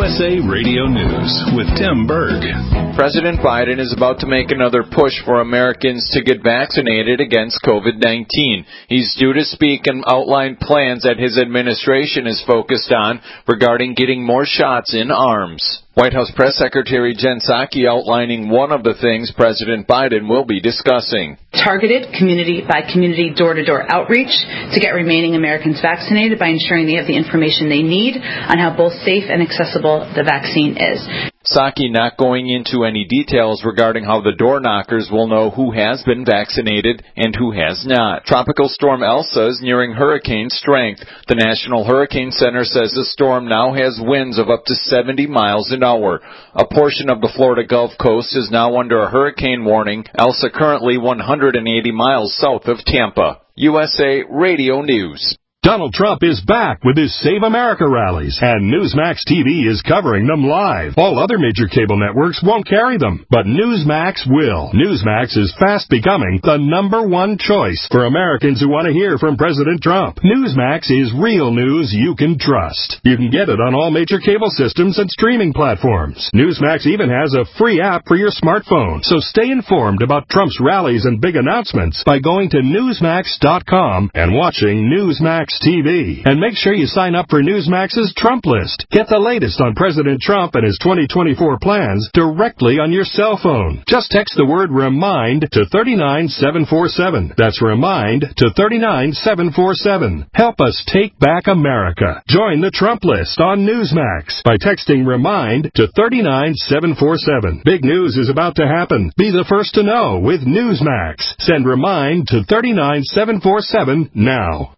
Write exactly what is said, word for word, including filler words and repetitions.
S A Radio News with Tim Berg. President Biden is about to make another push for Americans to get vaccinated against COVID nineteen. He's due to speak and outline plans that his administration is focused on regarding getting more shots in arms. White House Press Secretary Jen Psaki outlining one of the things President Biden will be discussing. Targeted community-by-community, door-to-door outreach to get remaining Americans vaccinated by ensuring they have the information they need on how both safe and accessible the vaccine is. Psaki not going into any details regarding how the door knockers will know who has been vaccinated and who has not. Tropical storm Elsa is nearing hurricane strength. The National Hurricane Center says the storm now has winds of up to seventy miles an hour. A portion of the Florida Gulf Coast is now under a hurricane warning. Elsa currently one hundred eighty miles south of Tampa. U S A Radio News. Donald Trump is back with his Save America rallies, and Newsmax T V is covering them live. All other major cable networks won't carry them, but Newsmax will. Newsmax is fast becoming the number one choice for Americans who want to hear from President Trump. Newsmax is real news you can trust. You can get it on all major cable systems and streaming platforms. Newsmax even has a free app for your smartphone, so stay informed about Trump's rallies and big announcements by going to Newsmax dot com and watching Newsmax T V. And make sure you sign up for Newsmax's Trump List. Get the latest on President Trump and his twenty twenty-four plans directly on your cell phone. Just text the word REMIND to three nine seven four seven. That's REMIND to three nine seven four seven. Help us take back America. Join the Trump List on Newsmax by texting REMIND to three nine seven four seven. Big news is about to happen. Be the first to know with Newsmax. Send REMIND to three nine seven four seven now.